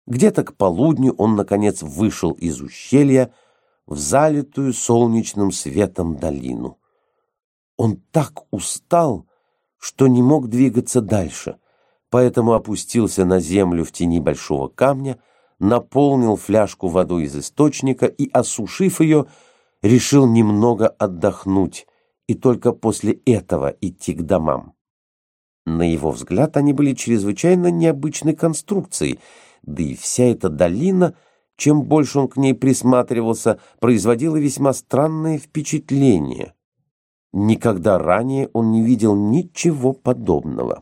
Где-то к полудню он, наконец, вышел из ущелья в залитую солнечным светом долину. Он так устал, что не мог двигаться дальше, поэтому опустился на землю в тени большого камня, наполнил фляжку водой из источника и, осушив ее, решил немного отдохнуть и только после этого идти к домам. На его взгляд, они были чрезвычайно необычной конструкцией, да и вся эта долина, чем больше он к ней присматривался, производила весьма странное впечатление. Никогда ранее он не видел ничего подобного.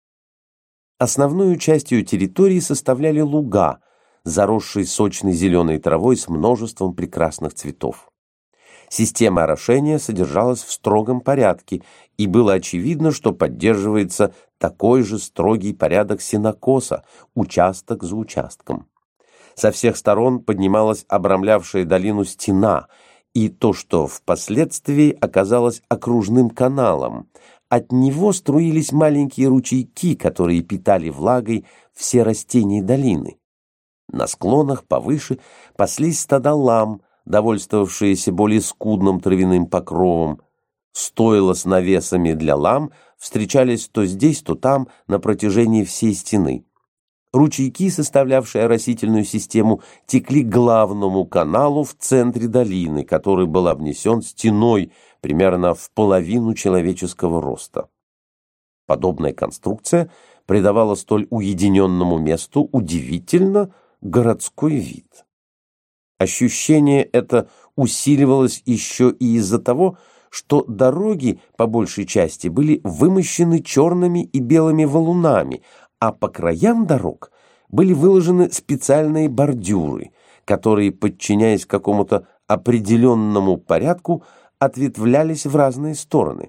Основную частью территории составляли луга, заросшие сочной зеленой травой с множеством прекрасных цветов. Система орошения содержалась в строгом порядке, и было очевидно, что поддерживается такой же строгий порядок сенокоса, участок за участком. Со всех сторон поднималась обрамлявшая долину стена, и то, что впоследствии оказалось окружным каналом. От него струились маленькие ручейки, которые питали влагой все растения долины. На склонах повыше паслись стада лам, довольствовавшиеся более скудным травяным покровом. Стойла с навесами для лам встречались то здесь, то там на протяжении всей стены. Ручейки, составлявшие оросительную систему, текли к главному каналу в центре долины, который был обнесен стеной примерно в половину человеческого роста. Подобная конструкция придавала столь уединенному месту удивительно городской вид. Ощущение это усиливалось еще и из-за того, что дороги по большей части были вымощены черными и белыми валунами, а по краям дорог были выложены специальные бордюры, которые, подчиняясь какому-то определенному порядку, ответвлялись в разные стороны.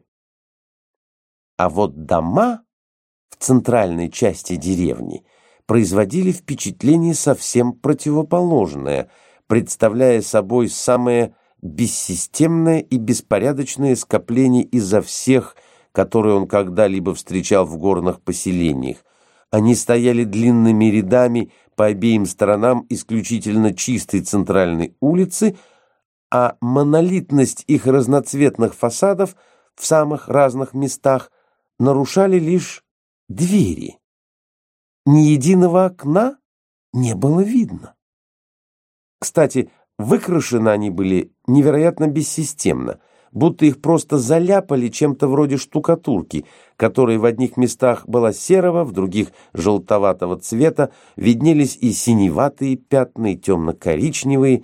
А вот дома в центральной части деревни производили впечатление совсем противоположное, представляя собой самое бессистемное и беспорядочное скопление изо всех, которые он когда-либо встречал в горных поселениях. Они стояли длинными рядами по обеим сторонам исключительно чистой центральной улицы, а монолитность их разноцветных фасадов в самых разных местах нарушали лишь двери. Ни единого окна не было видно. Кстати, выкрашены они были невероятно бессистемно, будто их просто заляпали чем-то вроде штукатурки, которая в одних местах была серого, в других желтоватого цвета, виднелись и синеватые пятна, и темно-коричневые.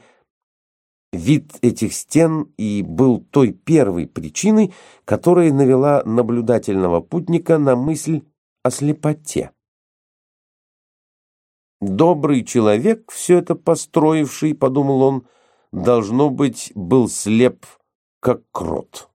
Вид этих стен и был той первой причиной, которая навела наблюдательного путника на мысль о слепоте. «Добрый человек, все это построивший, — подумал он, — должно быть, был слеп, как крот».